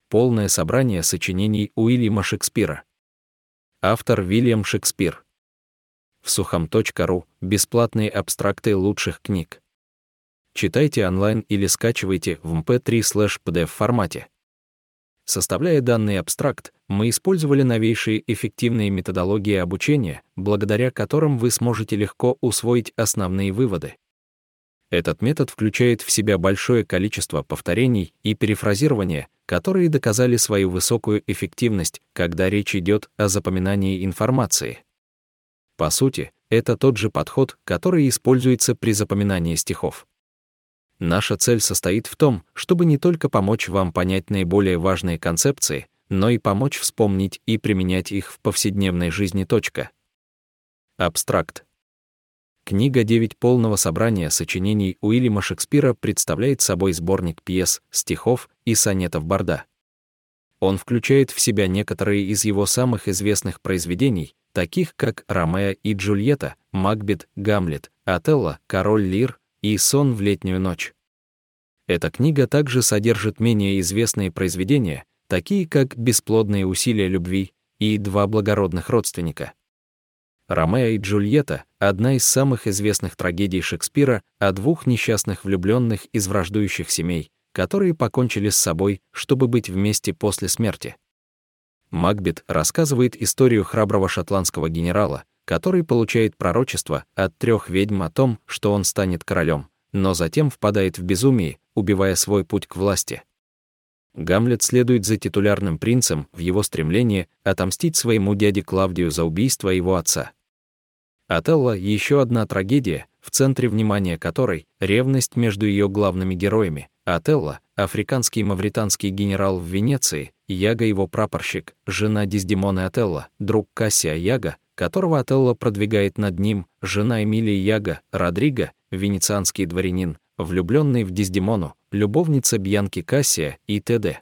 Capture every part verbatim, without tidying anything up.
Полное собрание сочинений Уильяма Шекспира. Автор Вильям Шекспир. В сухом точка ру бесплатные абстракты лучших книг. Читайте онлайн или скачивайте в эм пэ три слэш пи ди эф формате. Составляя данный абстракт, мы использовали новейшие эффективные методологии обучения, благодаря которым вы сможете легко усвоить основные выводы. Этот метод включает в себя большое количество повторений и перефразирования, которые доказали свою высокую эффективность, когда речь идет о запоминании информации. По сути, это тот же подход, который используется при запоминании стихов. Наша цель состоит в том, чтобы не только помочь вам понять наиболее важные концепции, но и помочь вспомнить и применять их в повседневной жизни. Точка. Абстракт. Книга девять полного собрания сочинений Уильяма Шекспира представляет собой сборник пьес, стихов и сонетов Борда. Он включает в себя некоторые из его самых известных произведений, таких как «Ромео и Джульетта», «Макбет», «Гамлет», «Отелло», «Король Лир» и «Сон в летнюю ночь». Эта книга также содержит менее известные произведения, такие как «Бесплодные усилия любви» и «Два благородных родственника». «Ромео и Джульетта» — одна из самых известных трагедий Шекспира о двух несчастных влюбленных из враждующих семей, которые покончили с собой, чтобы быть вместе после смерти. «Макбет» рассказывает историю храброго шотландского генерала, который получает пророчество от трех ведьм о том, что он станет королем, но затем впадает в безумие, убивая свой путь к власти. Гамлет следует за титулярным принцем в его стремлении отомстить своему дяде Клавдию за убийство его отца. «Отелло» — еще одна трагедия, в центре внимания которой ревность между ее главными героями. Отелло — африканский мавританский генерал в Венеции, Яга его прапорщик, жена Дездемоны Отелло, друг Кассия Яга, которого Отелло продвигает над ним, жена Эмилии Яга, Родриго, венецианский дворянин, влюбленный в Дездемону, любовница Бьянки Кассия и т.д.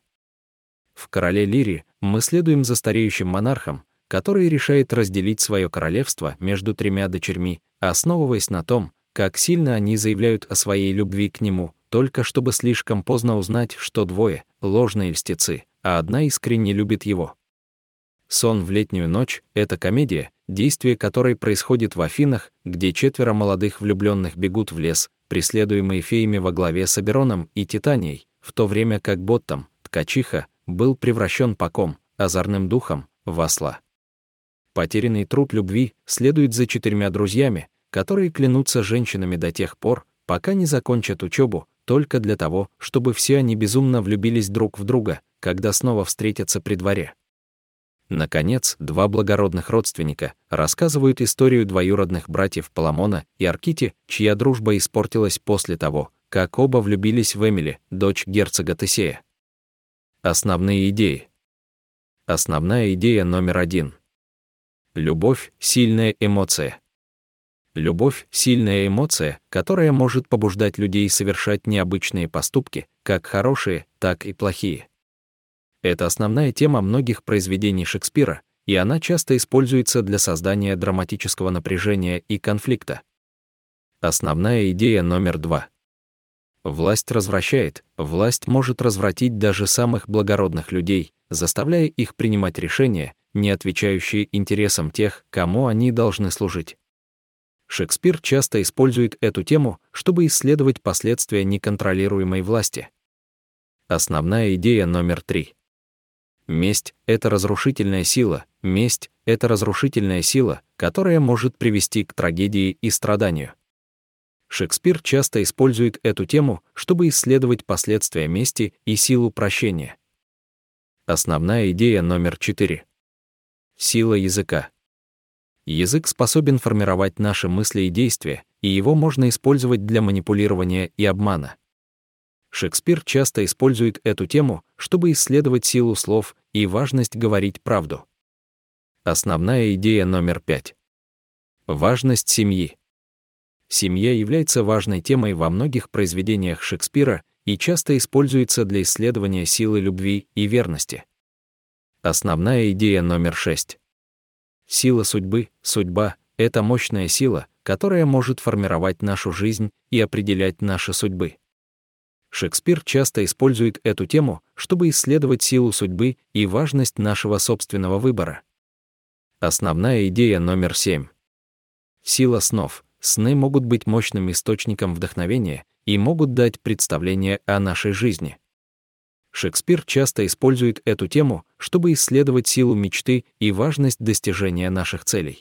В «Короле Лире» мы следуем за стареющим монархом, который решает разделить свое королевство между тремя дочерьми, основываясь на том, как сильно они заявляют о своей любви к нему, только чтобы слишком поздно узнать, что двое — ложные льстецы, а одна искренне любит его. «Сон в летнюю ночь» — это комедия, действие которой происходит в Афинах, где четверо молодых влюбленных бегут в лес, преследуемые феями во главе с Обероном и Титанией, в то время как Боттом, ткачиха, был превращен Паком, озорным духом, в осла. Потерянный труд любви следует за четырьмя друзьями, которые клянутся женщинами до тех пор, пока не закончат учебу, только для того, чтобы все они безумно влюбились друг в друга, когда снова встретятся при дворе. Наконец, «Два благородных родственника» рассказывают историю двоюродных братьев Паламона и Аркити, чья дружба испортилась после того, как оба влюбились в Эмили, дочь герцога Тесея. Основные идеи. Основная идея номер один. Любовь — сильная эмоция. Любовь — сильная эмоция, которая может побуждать людей совершать необычные поступки, как хорошие, так и плохие. Это основная тема многих произведений Шекспира, и она часто используется для создания драматического напряжения и конфликта. Основная идея номер два. Власть развращает, власть может развратить даже самых благородных людей, заставляя их принимать решения, не отвечающие интересам тех, кому они должны служить. Шекспир часто использует эту тему, чтобы исследовать последствия неконтролируемой власти. Основная идея номер три. Месть — это разрушительная сила, месть — это разрушительная сила, которая может привести к трагедии и страданию. Шекспир часто использует эту тему, чтобы исследовать последствия мести и силу прощения. Основная идея номер четыре. Сила языка. Язык способен формировать наши мысли и действия, и его можно использовать для манипулирования и обмана. Шекспир часто использует эту тему, чтобы исследовать силу слов и важность говорить правду. Основная идея номер пять. Важность семьи. Семья является важной темой во многих произведениях Шекспира и часто используется для исследования силы любви и верности. Основная идея номер шесть. Сила судьбы. Судьба — это мощная сила, которая может формировать нашу жизнь и определять наши судьбы. Шекспир часто использует эту тему, чтобы исследовать силу судьбы и важность нашего собственного выбора. Основная идея номер семь. Сила снов. Сны могут быть мощным источником вдохновения и могут дать представление о нашей жизни. Шекспир часто использует эту тему, чтобы исследовать силу мечты и важность достижения наших целей.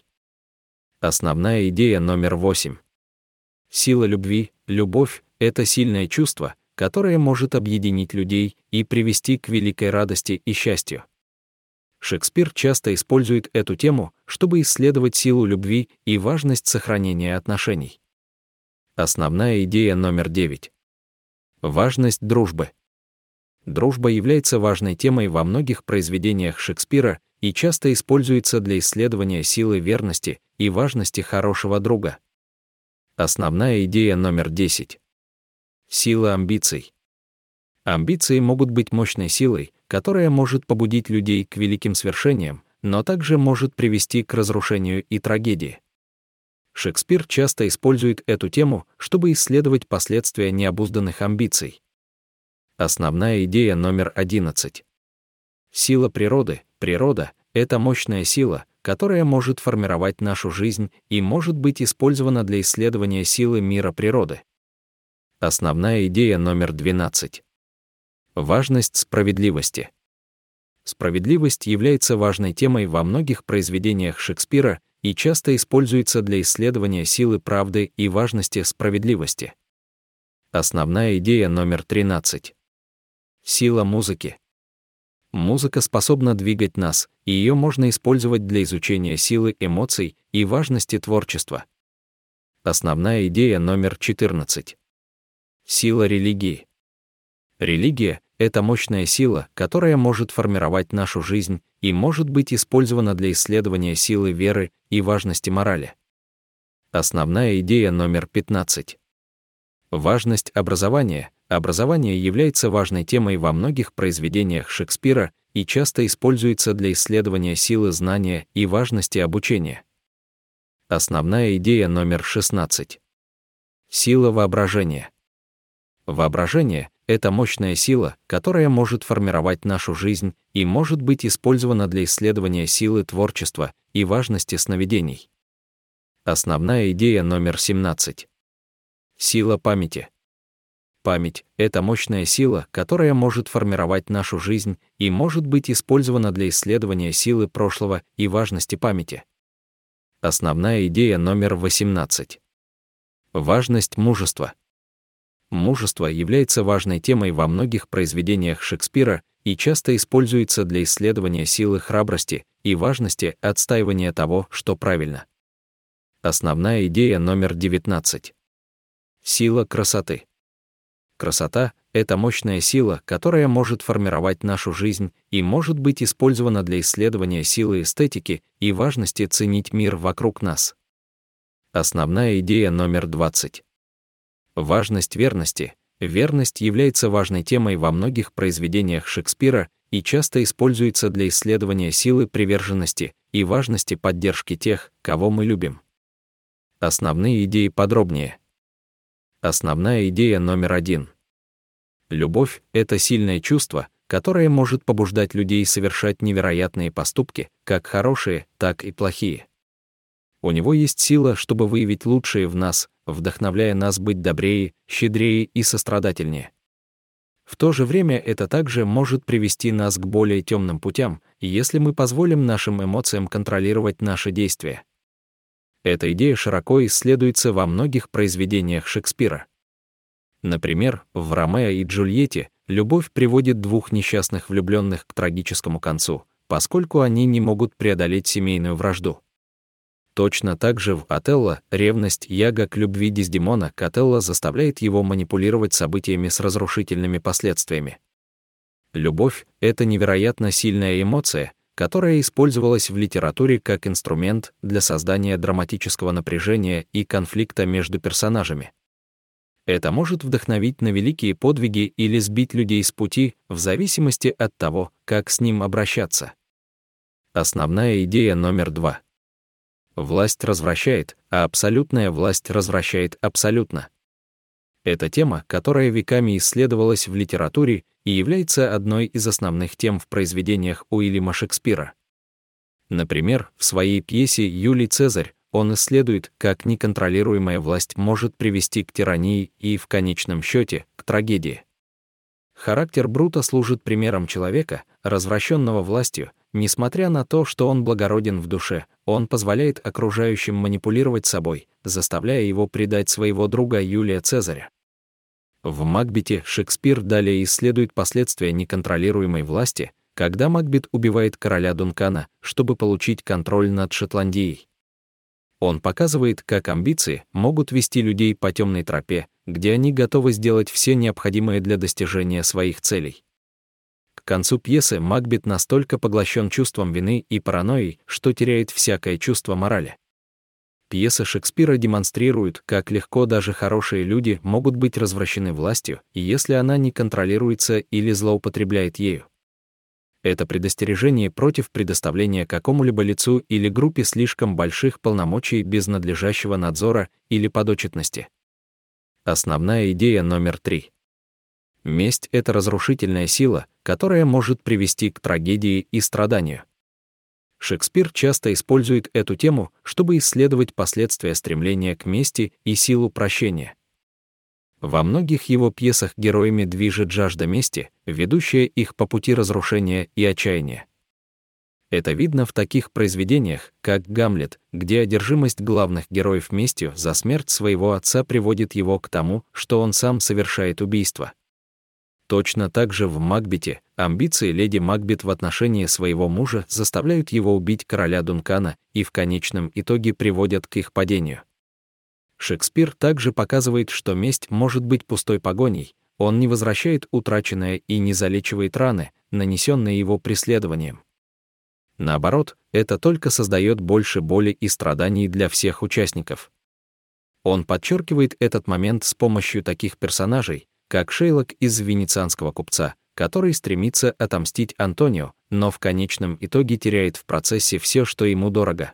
Основная идея номер восемь. Сила любви. Любовь — это сильное чувство, которое может объединить людей и привести к великой радости и счастью. Шекспир часто использует эту тему, чтобы исследовать силу любви и важность сохранения отношений. Основная идея номер девять. Важность дружбы. Дружба является важной темой во многих произведениях Шекспира и часто используется для исследования силы верности и важности хорошего друга. Основная идея номер десять. Сила амбиций. Амбиции могут быть мощной силой, которая может побудить людей к великим свершениям, но также может привести к разрушению и трагедии. Шекспир часто использует эту тему, чтобы исследовать последствия необузданных амбиций. Основная идея номер одиннадцать. Сила природы. Природа — это мощная сила, которая может формировать нашу жизнь и может быть использована для исследования силы мира природы. Основная идея номер двенадцать. Важность справедливости. Справедливость является важной темой во многих произведениях Шекспира и часто используется для исследования силы правды и важности справедливости. Основная идея номер тринадцать. Сила музыки. Музыка способна двигать нас, и ее можно использовать для изучения силы эмоций и важности творчества. Основная идея номер четырнадцать. Сила религии. Религия — это мощная сила, которая может формировать нашу жизнь и может быть использована для исследования силы веры и важности морали. Основная идея номер пятнадцать. Важность образования. Образование является важной темой во многих произведениях Шекспира и часто используется для исследования силы знания и важности обучения. Основная идея номер шестнадцать. Сила воображения. Воображение — это мощная сила, которая может формировать нашу жизнь и может быть использована для исследования силы творчества и важности сновидений. Основная идея номер семнадцать. Сила памяти. Память — это мощная сила, которая может формировать нашу жизнь и может быть использована для исследования силы прошлого и важности памяти. Основная идея номер восемнадцать. Важность мужества. Мужество является важной темой во многих произведениях Шекспира и часто используется для исследования силы храбрости и важности отстаивания того, что правильно. Основная идея номер девятнадцать. Сила красоты. Красота — это мощная сила, которая может формировать нашу жизнь и может быть использована для исследования силы эстетики и важности ценить мир вокруг нас. Основная идея номер двадцать. Важность верности. Верность является важной темой во многих произведениях Шекспира и часто используется для исследования силы приверженности и важности поддержки тех, кого мы любим. Основные идеи подробнее. Основная идея номер один. Любовь — это сильное чувство, которое может побуждать людей совершать невероятные поступки, как хорошие, так и плохие. У него есть сила, чтобы выявить лучшее в нас, вдохновляя нас быть добрее, щедрее и сострадательнее. В то же время это также может привести нас к более темным путям, если мы позволим нашим эмоциям контролировать наши действия. Эта идея широко исследуется во многих произведениях Шекспира. Например, в «Ромео и Джульетте» любовь приводит двух несчастных влюбленных к трагическому концу, поскольку они не могут преодолеть семейную вражду. Точно так же в «Отелло» ревность Яга к любви Дездемона к Отелло заставляет его манипулировать событиями с разрушительными последствиями. Любовь — это невероятно сильная эмоция, которая использовалась в литературе как инструмент для создания драматического напряжения и конфликта между персонажами. Это может вдохновить на великие подвиги или сбить людей с пути, в зависимости от того, как с ним обращаться. Основная идея номер два. Власть развращает, а абсолютная власть развращает абсолютно. Это тема, которая веками исследовалась в литературе и является одной из основных тем в произведениях Уильяма Шекспира. Например, в своей пьесе «Юлий Цезарь» он исследует, как неконтролируемая власть может привести к тирании и, в конечном счете, к трагедии. Характер Брута служит примером человека, развращенного властью. Несмотря на то, что он благороден в душе, он позволяет окружающим манипулировать собой, заставляя его предать своего друга Юлия Цезаря. В «Макбете» Шекспир далее исследует последствия неконтролируемой власти, когда Макбет убивает короля Дункана, чтобы получить контроль над Шотландией. Он показывает, как амбиции могут вести людей по темной тропе, где они готовы сделать все необходимое для достижения своих целей. К концу пьесы Макбет настолько поглощен чувством вины и паранойей, что теряет всякое чувство морали. Пьеса Шекспира демонстрирует, как легко даже хорошие люди могут быть развращены властью, если она не контролируется или злоупотребляет ею. Это предостережение против предоставления какому-либо лицу или группе слишком больших полномочий без надлежащего надзора или подотчетности. Основная идея номер три. Месть — это разрушительная сила, которая может привести к трагедии и страданию. Шекспир часто использует эту тему, чтобы исследовать последствия стремления к мести и силу прощения. Во многих его пьесах героями движет жажда мести, ведущая их по пути разрушения и отчаяния. Это видно в таких произведениях, как «Гамлет», где одержимость главных героев местью за смерть своего отца приводит его к тому, что он сам совершает убийство. Точно так же в «Макбете» амбиции леди Макбет в отношении своего мужа заставляют его убить короля Дункана и в конечном итоге приводят к их падению. Шекспир также показывает, что месть может быть пустой погоней, он не возвращает утраченное и не залечивает раны, нанесенные его преследованием. Наоборот, это только создает больше боли и страданий для всех участников. Он подчеркивает этот момент с помощью таких персонажей, как Шейлок из «Венецианского купца», который стремится отомстить Антонио, но в конечном итоге теряет в процессе все, что ему дорого.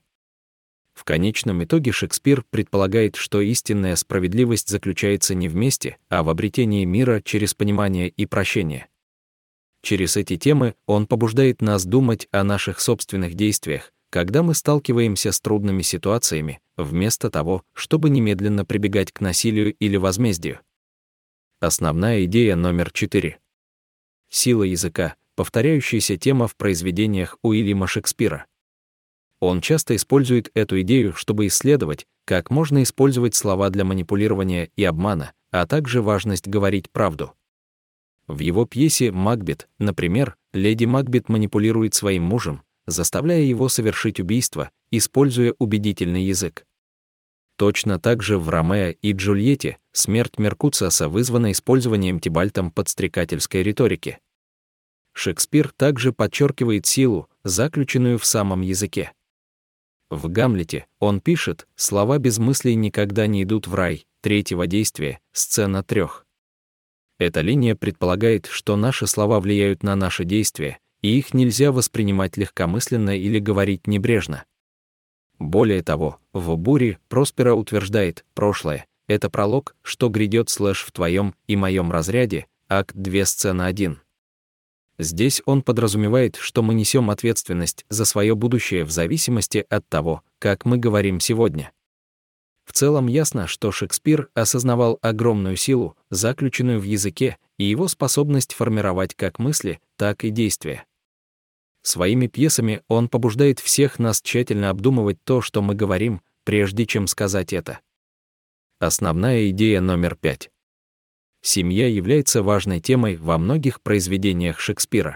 В конечном итоге Шекспир предполагает, что истинная справедливость заключается не в мести, а в обретении мира через понимание и прощение. Через эти темы он побуждает нас думать о наших собственных действиях, когда мы сталкиваемся с трудными ситуациями, вместо того, чтобы немедленно прибегать к насилию или возмездию. Основная идея номер четыре. Сила языка — повторяющаяся тема в произведениях Уильяма Шекспира. Он часто использует эту идею, чтобы исследовать, как можно использовать слова для манипулирования и обмана, а также важность говорить правду. В его пьесе «Макбет», например, леди Макбет манипулирует своим мужем, заставляя его совершить убийство, используя убедительный язык. Точно так же в «Ромео и Джульетте» смерть Меркуциуса вызвана использованием Тибальтом подстрекательской риторики. Шекспир также подчеркивает силу, заключенную в самом языке. В «Гамлете» он пишет: «Слова без мыслей никогда не идут в рай», третьего действия, сцена трех. Эта линия предполагает, что наши слова влияют на наши действия, и их нельзя воспринимать легкомысленно или говорить небрежно. Более того, в «Буре» Проспера утверждает: «Прошлое — это пролог, что грядет слэш в твоем и моем разряде», акт два, сцена один. Здесь он подразумевает, что мы несем ответственность за свое будущее в зависимости от того, как мы говорим сегодня. В целом ясно, что Шекспир осознавал огромную силу, заключенную в языке, и его способность формировать как мысли, так и действия. Своими пьесами он побуждает всех нас тщательно обдумывать то, что мы говорим, прежде чем сказать это. Основная идея номер пять. Семья является важной темой во многих произведениях Шекспира.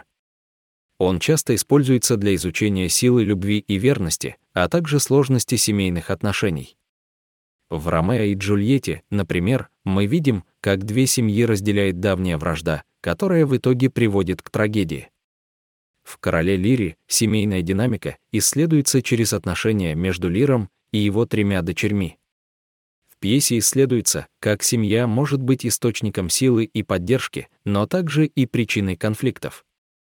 Он часто используется для изучения силы любви и верности, а также сложности семейных отношений. В «Ромео и Джульетте», например, мы видим, как две семьи разделяет давняя вражда, которая в итоге приводит к трагедии. В «Короле Лире» семейная динамика исследуется через отношения между Лиром и его тремя дочерьми. В пьесе исследуется, как семья может быть источником силы и поддержки, но также и причиной конфликтов.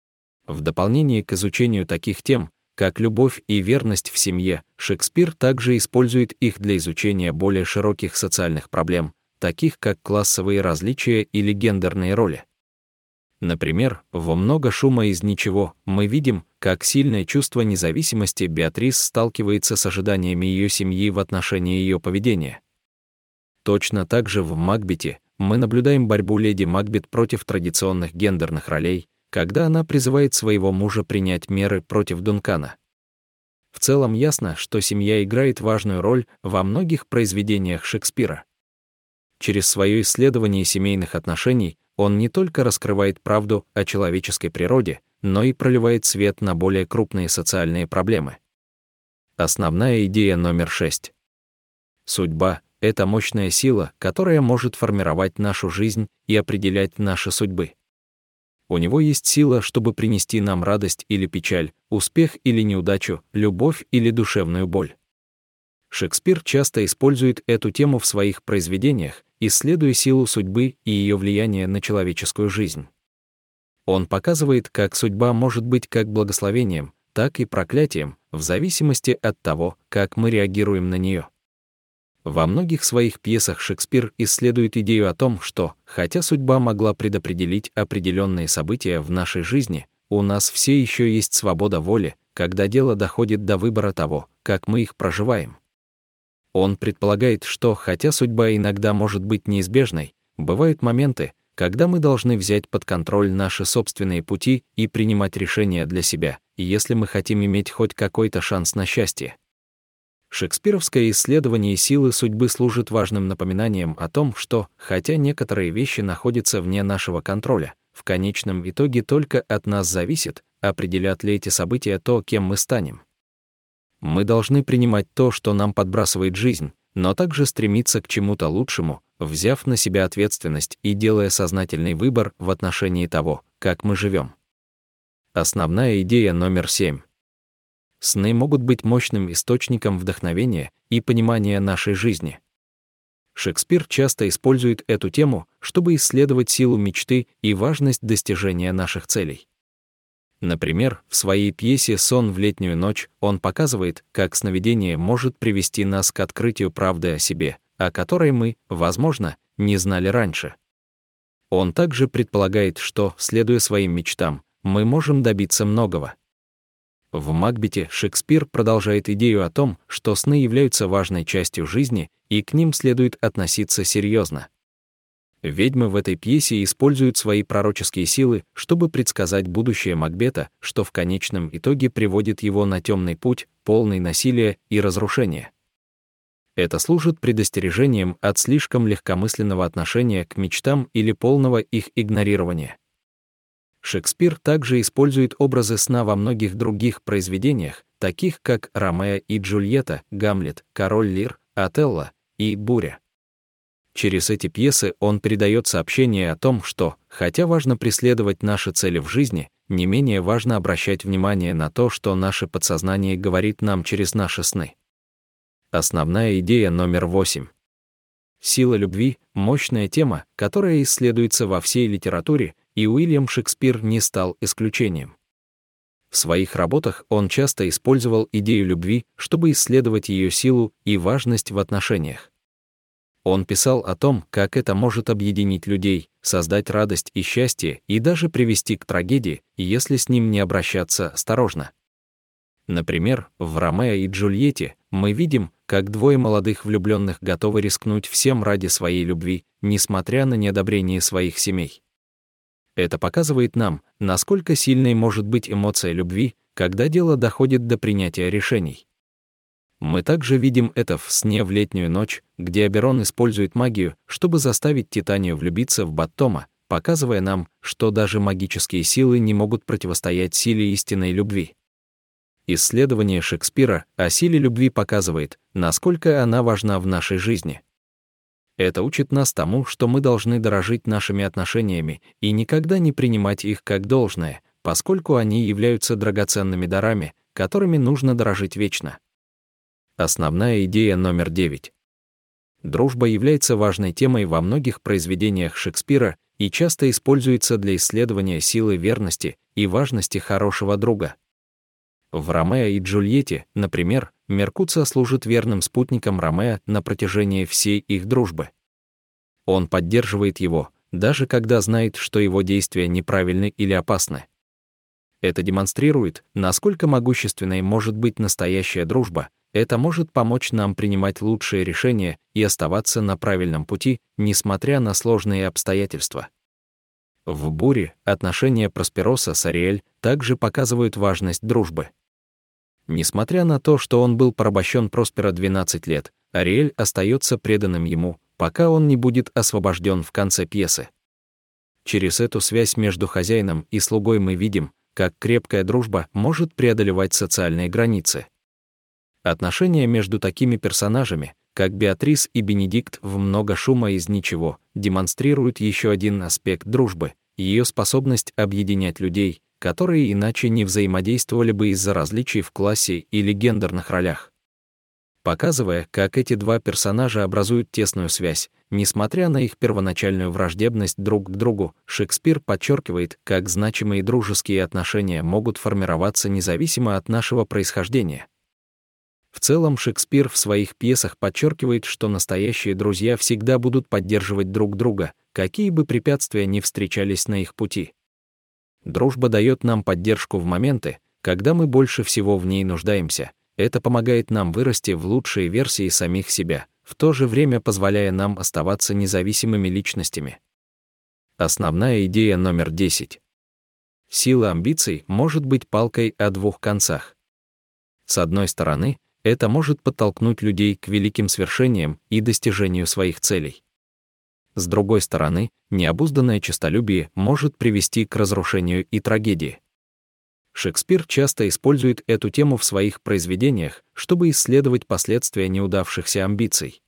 В дополнение к изучению таких тем, как любовь и верность в семье, Шекспир также использует их для изучения более широких социальных проблем, таких как классовые различия или гендерные роли. Например, во «Много шума из ничего» мы видим, как сильное чувство независимости Беатрис сталкивается с ожиданиями ее семьи в отношении ее поведения. Точно так же в «Макбете» мы наблюдаем борьбу леди Макбет против традиционных гендерных ролей, когда она призывает своего мужа принять меры против Дункана. В целом ясно, что семья играет важную роль во многих произведениях Шекспира. Через свое исследование семейных отношений он не только раскрывает правду о человеческой природе, но и проливает свет на более крупные социальные проблемы. Основная идея номер шесть. Судьба — это мощная сила, которая может формировать нашу жизнь и определять наши судьбы. У него есть сила, чтобы принести нам радость или печаль, успех или неудачу, любовь или душевную боль. Шекспир часто использует эту тему в своих произведениях, исследуя силу судьбы и ее влияние на человеческую жизнь. Он показывает, как судьба может быть как благословением, так и проклятием, в зависимости от того, как мы реагируем на нее. Во многих своих пьесах Шекспир исследует идею о том, что, хотя судьба могла предопределить определенные события в нашей жизни, у нас все еще есть свобода воли, когда дело доходит до выбора того, как мы их проживаем. Он предполагает, что, хотя судьба иногда может быть неизбежной, бывают моменты, когда мы должны взять под контроль наши собственные пути и принимать решения для себя, если мы хотим иметь хоть какой-то шанс на счастье. Шекспировское исследование силы судьбы служит важным напоминанием о том, что, хотя некоторые вещи находятся вне нашего контроля, в конечном итоге только от нас зависит, определят ли эти события то, кем мы станем. Мы должны принимать то, что нам подбрасывает жизнь, но также стремиться к чему-то лучшему, взяв на себя ответственность и делая сознательный выбор в отношении того, как мы живем. Основная идея номер семь. Сны могут быть мощным источником вдохновения и понимания нашей жизни. Шекспир часто использует эту тему, чтобы исследовать силу мечты и важность достижения наших целей. Например, в своей пьесе «Сон в летнюю ночь» он показывает, как сновидение может привести нас к открытию правды о себе, о которой мы, возможно, не знали раньше. Он также предполагает, что, следуя своим мечтам, мы можем добиться многого. В «Макбете» Шекспир продолжает идею о том, что сны являются важной частью жизни, и к ним следует относиться серьезно. Ведьмы в этой пьесе используют свои пророческие силы, чтобы предсказать будущее Макбета, что в конечном итоге приводит его на темный путь, полный насилия и разрушения. Это служит предостережением от слишком легкомысленного отношения к мечтам или полного их игнорирования. Шекспир также использует образы сна во многих других произведениях, таких как «Ромео и Джульетта», «Гамлет», «Король Лир», «Отелло» и «Буря». Через эти пьесы он передает сообщение о том, что, хотя важно преследовать наши цели в жизни, не менее важно обращать внимание на то, что наше подсознание говорит нам через наши сны. Основная идея номер восемь. Сила любви — мощная тема, которая исследуется во всей литературе, и Уильям Шекспир не стал исключением. В своих работах он часто использовал идею любви, чтобы исследовать ее силу и важность в отношениях. Он писал о том, как это может объединить людей, создать радость и счастье и даже привести к трагедии, если с ним не обращаться осторожно. Например, в «Ромео и Джульетте» мы видим, как двое молодых влюбленных готовы рискнуть всем ради своей любви, несмотря на неодобрение своих семей. Это показывает нам, насколько сильной может быть эмоция любви, когда дело доходит до принятия решений. Мы также видим это в «Сне в летнюю ночь», где Оберон использует магию, чтобы заставить Титанию влюбиться в Баттома, показывая нам, что даже магические силы не могут противостоять силе истинной любви. Исследование Шекспира о силе любви показывает, насколько она важна в нашей жизни. Это учит нас тому, что мы должны дорожить нашими отношениями и никогда не принимать их как должное, поскольку они являются драгоценными дарами, которыми нужно дорожить вечно. Основная идея номер девять. Дружба является важной темой во многих произведениях Шекспира и часто используется для исследования силы верности и важности хорошего друга. В «Ромео и Джульетте», например, Меркуцио служит верным спутником Ромео на протяжении всей их дружбы. Он поддерживает его, даже когда знает, что его действия неправильны или опасны. Это демонстрирует, насколько могущественной может быть настоящая дружба. Это может помочь нам принимать лучшие решения и оставаться на правильном пути, несмотря на сложные обстоятельства. В «Буре» отношения Проспероса с Ариэль также показывают важность дружбы. Несмотря на то, что он был порабощен Проспера двенадцать лет, Ариэль остается преданным ему, пока он не будет освобожден в конце пьесы. Через эту связь между хозяином и слугой мы видим, как крепкая дружба может преодолевать социальные границы. Отношения между такими персонажами, как Беатрис и Бенедикт в «Много шума из ничего», демонстрируют еще один аспект дружбы — ее способность объединять людей, которые иначе не взаимодействовали бы из-за различий в классе или гендерных ролях. Показывая, как эти два персонажа образуют тесную связь, несмотря на их первоначальную враждебность друг к другу, Шекспир подчеркивает, как значимые дружеские отношения могут формироваться независимо от нашего происхождения. В целом, Шекспир в своих пьесах подчеркивает, что настоящие друзья всегда будут поддерживать друг друга, какие бы препятствия ни встречались на их пути. Дружба дает нам поддержку в моменты, когда мы больше всего в ней нуждаемся. Это помогает нам вырасти в лучшие версии самих себя, в то же время позволяя нам оставаться независимыми личностями. Основная идея номер десять. Сила амбиций может быть палкой о двух концах. С одной стороны, это может подтолкнуть людей к великим свершениям и достижению своих целей. С другой стороны, необузданное честолюбие может привести к разрушению и трагедии. Шекспир часто использует эту тему в своих произведениях, чтобы исследовать последствия неудавшихся амбиций.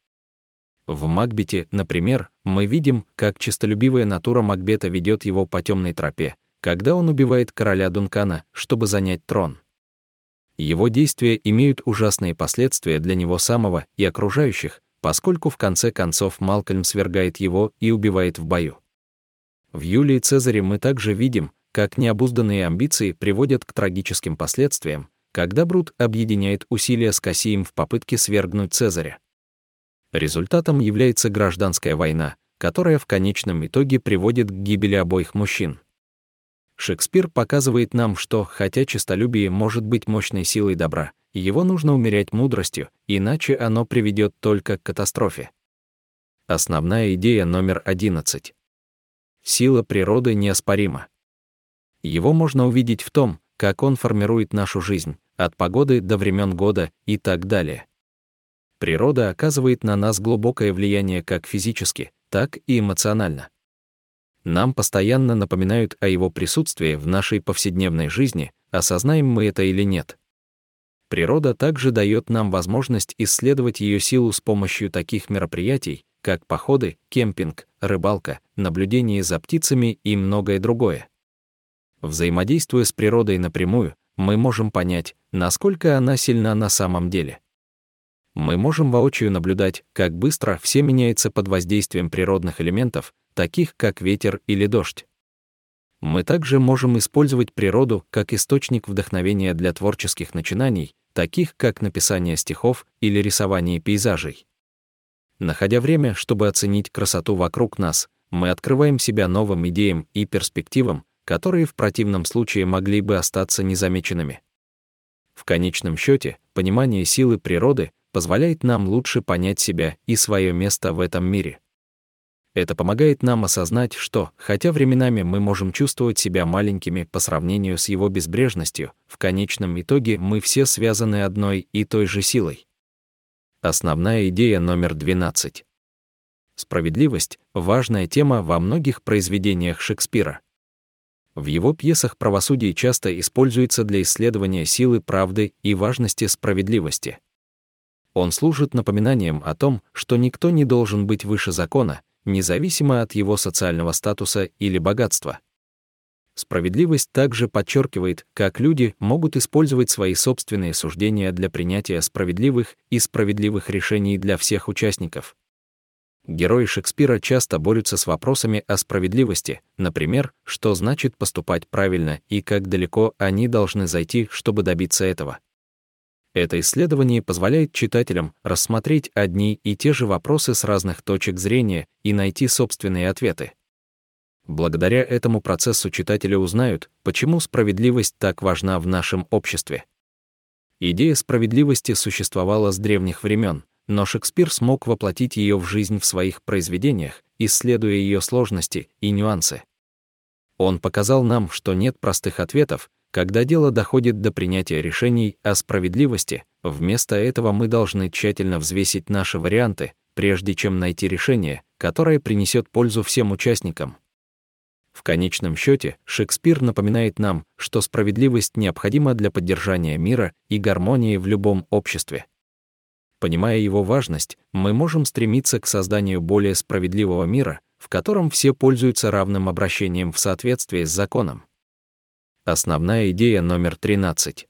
В «Макбете», например, мы видим, как честолюбивая натура Макбета ведет его по темной тропе, когда он убивает короля Дункана, чтобы занять трон. Его действия имеют ужасные последствия для него самого и окружающих, поскольку в конце концов Малкольм свергает его и убивает в бою. В «Юлии Цезаре» мы также видим, как необузданные амбиции приводят к трагическим последствиям, когда Брут объединяет усилия с Кассием в попытке свергнуть Цезаря. Результатом является гражданская война, которая в конечном итоге приводит к гибели обоих мужчин. Шекспир показывает нам, что, хотя честолюбие может быть мощной силой добра, его нужно умерять мудростью, иначе оно приведет только к катастрофе. Основная идея номер одиннадцать. Сила природы неоспорима. Его можно увидеть в том, как он формирует нашу жизнь, от погоды до времен года и так далее. Природа оказывает на нас глубокое влияние как физически, так и эмоционально. Нам постоянно напоминают о его присутствии в нашей повседневной жизни, осознаем мы это или нет. Природа также дает нам возможность исследовать ее силу с помощью таких мероприятий, как походы, кемпинг, рыбалка, наблюдение за птицами и многое другое. Взаимодействуя с природой напрямую, мы можем понять, насколько она сильна на самом деле. Мы можем воочию наблюдать, как быстро все меняется под воздействием природных элементов, таких как ветер или дождь. Мы также можем использовать природу как источник вдохновения для творческих начинаний, таких как написание стихов или рисование пейзажей. Находя время, чтобы оценить красоту вокруг нас, мы открываем себя новым идеям и перспективам, которые в противном случае могли бы остаться незамеченными. В конечном счете, понимание силы природы позволяет нам лучше понять себя и свое место в этом мире. Это помогает нам осознать, что, хотя временами мы можем чувствовать себя маленькими по сравнению с его безбрежностью, в конечном итоге мы все связаны одной и той же силой. Основная идея номер двенадцать. Справедливость — важная тема во многих произведениях Шекспира. В его пьесах правосудие часто используется для исследования силы правды и важности справедливости. Он служит напоминанием о том, что никто не должен быть выше закона, независимо от его социального статуса или богатства. Справедливость также подчеркивает, как люди могут использовать свои собственные суждения для принятия справедливых и справедливых решений для всех участников. Герои Шекспира часто борются с вопросами о справедливости, например, что значит поступать правильно и как далеко они должны зайти, чтобы добиться этого. Это исследование позволяет читателям рассмотреть одни и те же вопросы с разных точек зрения и найти собственные ответы. Благодаря этому процессу читатели узнают, почему справедливость так важна в нашем обществе. Идея справедливости существовала с древних времен, но Шекспир смог воплотить ее в жизнь в своих произведениях, исследуя ее сложности и нюансы. Он показал нам, что нет простых ответов, когда дело доходит до принятия решений о справедливости. Вместо этого мы должны тщательно взвесить наши варианты, прежде чем найти решение, которое принесет пользу всем участникам. В конечном счете, Шекспир напоминает нам, что справедливость необходима для поддержания мира и гармонии в любом обществе. Понимая его важность, мы можем стремиться к созданию более справедливого мира, в котором все пользуются равным обращением в соответствии с законом. Основная идея номер тринадцать.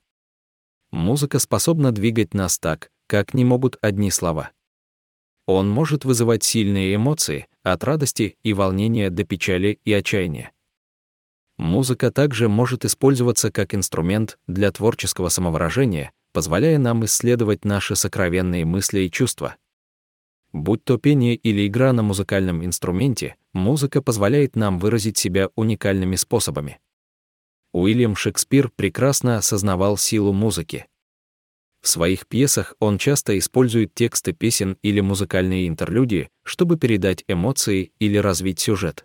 Музыка способна двигать нас так, как не могут одни слова. Он может вызывать сильные эмоции, от радости и волнения до печали и отчаяния. Музыка также может использоваться как инструмент для творческого самовыражения, позволяя нам исследовать наши сокровенные мысли и чувства. Будь то пение или игра на музыкальном инструменте, музыка позволяет нам выразить себя уникальными способами. Уильям Шекспир прекрасно осознавал силу музыки. В своих пьесах он часто использует тексты песен или музыкальные интерлюдии, чтобы передать эмоции или развить сюжет.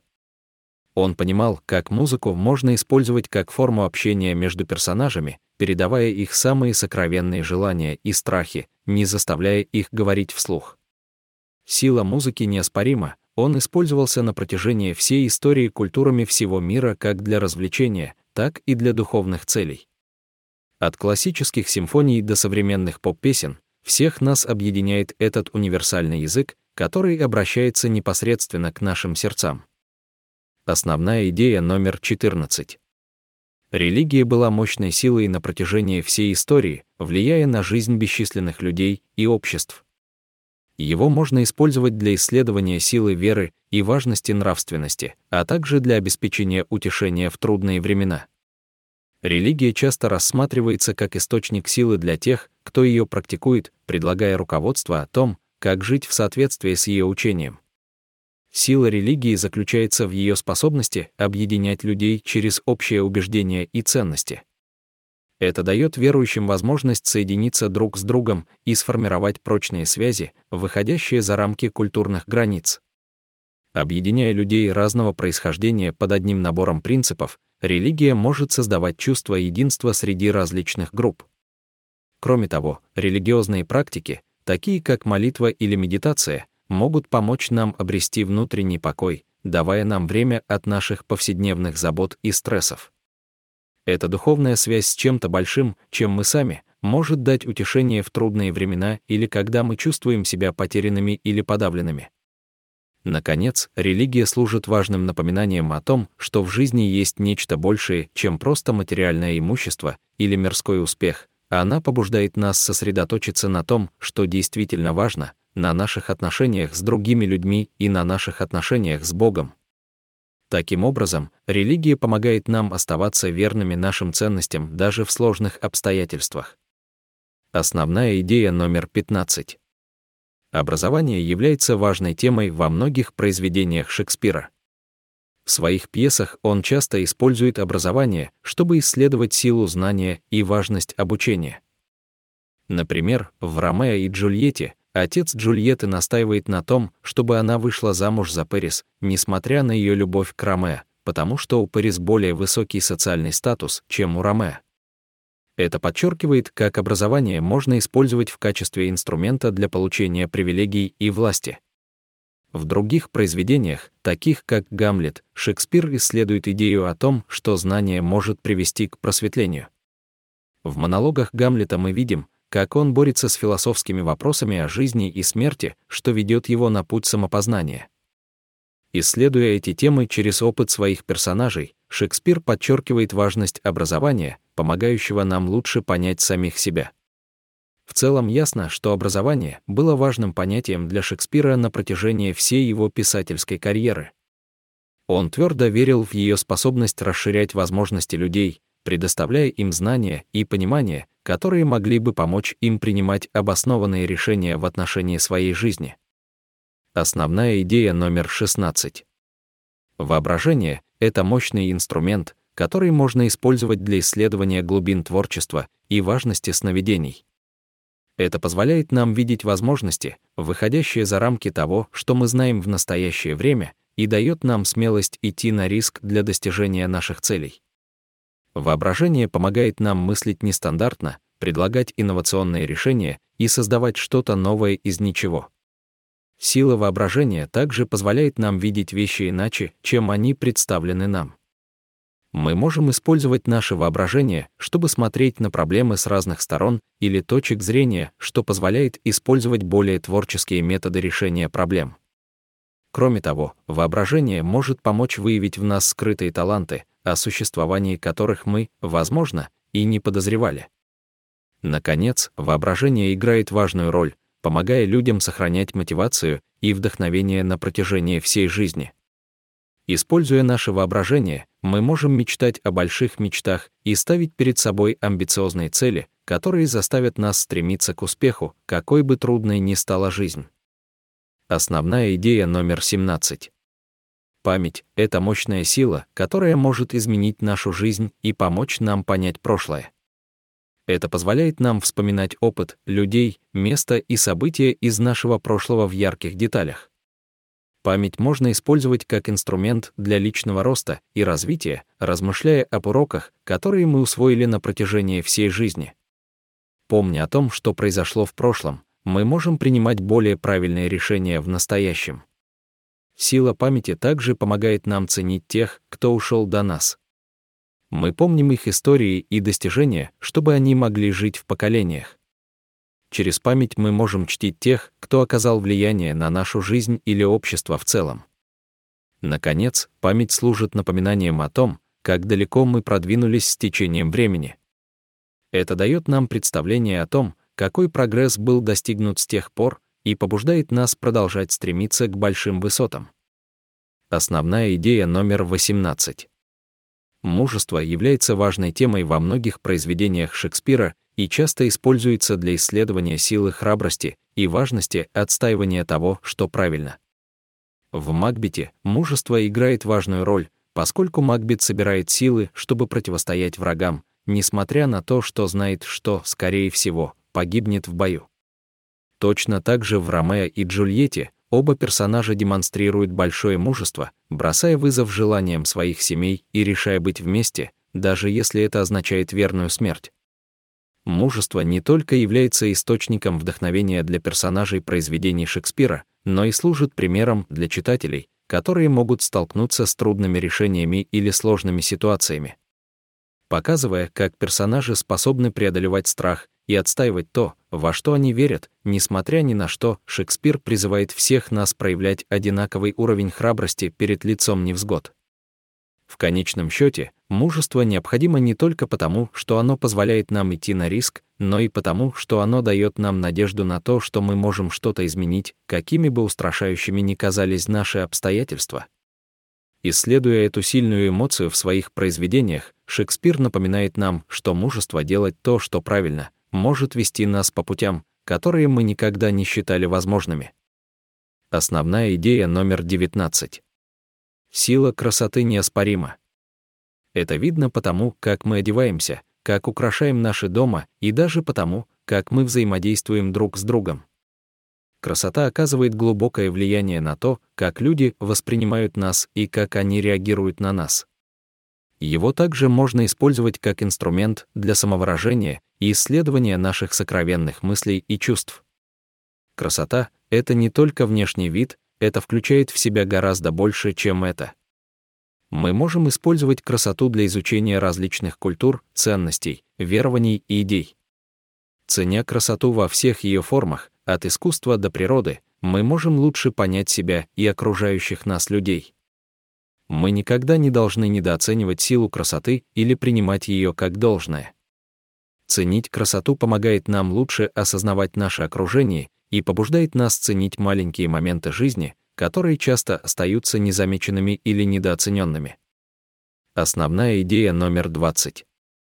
Он понимал, как музыку можно использовать как форму общения между персонажами, передавая их самые сокровенные желания и страхи, не заставляя их говорить вслух. Сила музыки неоспорима, он использовался на протяжении всей истории культурами всего мира как для развлечения, так и для духовных целей. От классических симфоний до современных поп-песен всех нас объединяет этот универсальный язык, который обращается непосредственно к нашим сердцам. Основная идея номер четырнадцать. Религия была мощной силой на протяжении всей истории, влияя на жизнь бесчисленных людей и обществ. Его можно использовать для исследования силы веры и важности нравственности, а также для обеспечения утешения в трудные времена. Религия часто рассматривается как источник силы для тех, кто ее практикует, предлагая руководство о том, как жить в соответствии с ее учением. Сила религии заключается в ее способности объединять людей через общее убеждение и ценности. Это дает верующим возможность соединиться друг с другом и сформировать прочные связи, выходящие за рамки культурных границ. Объединяя людей разного происхождения под одним набором принципов, религия может создавать чувство единства среди различных групп. Кроме того, религиозные практики, такие как молитва или медитация, могут помочь нам обрести внутренний покой, давая нам время от наших повседневных забот и стрессов. Эта духовная связь с чем-то большим, чем мы сами, может дать утешение в трудные времена или когда мы чувствуем себя потерянными или подавленными. Наконец, религия служит важным напоминанием о том, что в жизни есть нечто большее, чем просто материальное имущество или мирской успех, а она побуждает нас сосредоточиться на том, что действительно важно, на наших отношениях с другими людьми и на наших отношениях с Богом. Таким образом, религия помогает нам оставаться верными нашим ценностям даже в сложных обстоятельствах. Основная идея номер пятнадцать. Образование является важной темой во многих произведениях Шекспира. В своих пьесах он часто использует образование, чтобы исследовать силу знания и важность обучения. Например, в «Ромео и Джульетте» отец Джульетты настаивает на том, чтобы она вышла замуж за Пэрис, несмотря на ее любовь к Ромео, потому что у Пэрис более высокий социальный статус, чем у Ромео. Это подчеркивает, как образование можно использовать в качестве инструмента для получения привилегий и власти. В других произведениях, таких как «Гамлет», Шекспир исследует идею о том, что знание может привести к просветлению. В монологах Гамлета мы видим, как он борется с философскими вопросами о жизни и смерти, что ведет его на путь самопознания. Исследуя эти темы через опыт своих персонажей, Шекспир подчеркивает важность образования, помогающего нам лучше понять самих себя. В целом ясно, что образование было важным понятием для Шекспира на протяжении всей его писательской карьеры. Он твердо верил в ее способность расширять возможности людей, предоставляя им знания и понимание, которые могли бы помочь им принимать обоснованные решения в отношении своей жизни. Основная идея номер шестнадцать. Воображение — это мощный инструмент, который можно использовать для исследования глубин творчества и важности сновидений. Это позволяет нам видеть возможности, выходящие за рамки того, что мы знаем в настоящее время, и дает нам смелость идти на риск для достижения наших целей. Воображение помогает нам мыслить нестандартно, предлагать инновационные решения и создавать что-то новое из ничего. Сила воображения также позволяет нам видеть вещи иначе, чем они представлены нам. Мы можем использовать наше воображение, чтобы смотреть на проблемы с разных сторон или точек зрения, что позволяет использовать более творческие методы решения проблем. Кроме того, воображение может помочь выявить в нас скрытые таланты, о существовании которых мы, возможно, и не подозревали. Наконец, воображение играет важную роль, помогая людям сохранять мотивацию и вдохновение на протяжении всей жизни. Используя наше воображение, мы можем мечтать о больших мечтах и ставить перед собой амбициозные цели, которые заставят нас стремиться к успеху, какой бы трудной ни стала жизнь. Основная идея номер семнадцать. Память — это мощная сила, которая может изменить нашу жизнь и помочь нам понять прошлое. Это позволяет нам вспоминать опыт, людей, место и события из нашего прошлого в ярких деталях. Память можно использовать как инструмент для личного роста и развития, размышляя об уроках, которые мы усвоили на протяжении всей жизни. Помня о том, что произошло в прошлом, мы можем принимать более правильные решения в настоящем. Сила памяти также помогает нам ценить тех, кто ушел до нас. Мы помним их истории и достижения, чтобы они могли жить в поколениях. Через память мы можем чтить тех, кто оказал влияние на нашу жизнь или общество в целом. Наконец, память служит напоминанием о том, как далеко мы продвинулись с течением времени. Это дает нам представление о том, какой прогресс был достигнут с тех пор, и побуждает нас продолжать стремиться к большим высотам. Основная идея номер восемнадцать. Мужество является важной темой во многих произведениях Шекспира и часто используется для исследования силы храбрости и важности отстаивания того, что правильно. В Макбете мужество играет важную роль, поскольку Макбет собирает силы, чтобы противостоять врагам, несмотря на то, что знает, что, скорее всего, погибнет в бою. Точно так же в «Ромео и Джульетте» оба персонажа демонстрируют большое мужество, бросая вызов желаниям своих семей и решая быть вместе, даже если это означает верную смерть. Мужество не только является источником вдохновения для персонажей произведений Шекспира, но и служит примером для читателей, которые могут столкнуться с трудными решениями или сложными ситуациями. Показывая, как персонажи способны преодолевать страх и отстаивать то, во что они верят, несмотря ни на что, Шекспир призывает всех нас проявлять одинаковый уровень храбрости перед лицом невзгод. В конечном счете, мужество необходимо не только потому, что оно позволяет нам идти на риск, но и потому, что оно дает нам надежду на то, что мы можем что-то изменить, какими бы устрашающими ни казались наши обстоятельства. Исследуя эту сильную эмоцию в своих произведениях, Шекспир напоминает нам, что мужество делать то, что правильно, может вести нас по путям, которые мы никогда не считали возможными. Основная идея номер девятнадцать. Сила красоты неоспорима. Это видно потому, как мы одеваемся, как украшаем наши дома и даже потому, как мы взаимодействуем друг с другом. Красота оказывает глубокое влияние на то, как люди воспринимают нас и как они реагируют на нас. Его также можно использовать как инструмент для самовыражения и исследования наших сокровенных мыслей и чувств. Красота — это не только внешний вид, это включает в себя гораздо больше, чем это. Мы можем использовать красоту для изучения различных культур, ценностей, верований и идей. Ценя красоту во всех ее формах, от искусства до природы, мы можем лучше понять себя и окружающих нас людей. Мы никогда не должны недооценивать силу красоты или принимать ее как должное. Ценить красоту помогает нам лучше осознавать наше окружение и побуждает нас ценить маленькие моменты жизни, которые часто остаются незамеченными или недооцененными. Основная идея номер двадцать.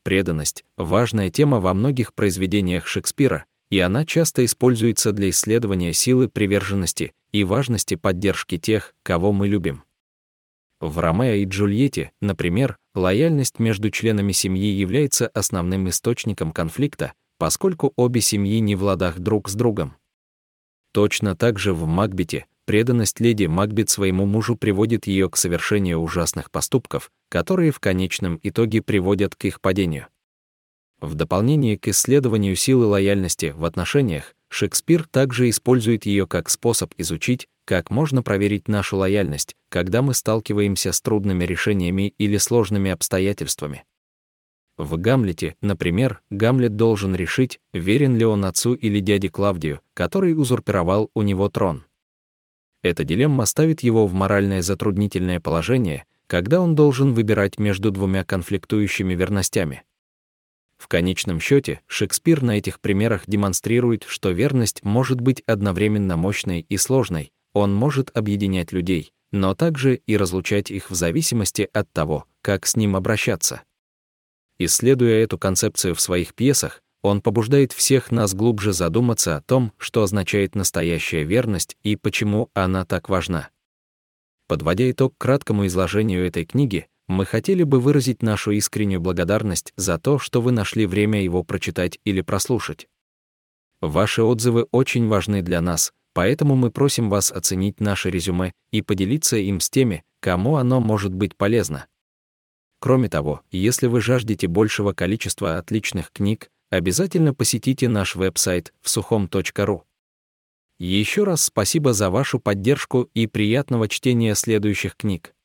преданность — важная тема во многих произведениях Шекспира, и она часто используется для исследования силы приверженности и важности поддержки тех, кого мы любим. В «Ромео и Джульетте», например, лояльность между членами семьи является основным источником конфликта, поскольку обе семьи не в ладах друг с другом. Точно так же в «Макбете» преданность леди Макбет своему мужу приводит ее к совершению ужасных поступков, которые в конечном итоге приводят к их падению. В дополнение к исследованию силы лояльности в отношениях, Шекспир также использует ее как способ изучить, как можно проверить нашу лояльность, когда мы сталкиваемся с трудными решениями или сложными обстоятельствами. В «Гамлете», например, Гамлет должен решить, верен ли он отцу или дяде Клавдию, который узурпировал у него трон. Эта дилемма ставит его в моральное затруднительное положение, когда он должен выбирать между двумя конфликтующими верностями. В конечном счете, Шекспир на этих примерах демонстрирует, что верность может быть одновременно мощной и сложной, он может объединять людей, но также и разлучать их в зависимости от того, как с ним обращаться. Исследуя эту концепцию в своих пьесах, он побуждает всех нас глубже задуматься о том, что означает настоящая верность и почему она так важна. Подводя итог краткому изложению этой книги, мы хотели бы выразить нашу искреннюю благодарность за то, что вы нашли время его прочитать или прослушать. Ваши отзывы очень важны для нас, поэтому мы просим вас оценить наше резюме и поделиться им с теми, кому оно может быть полезно. Кроме того, если вы жаждете большего количества отличных книг, обязательно посетите наш веб-сайт всухом точка ру. Еще раз спасибо за вашу поддержку и приятного чтения следующих книг.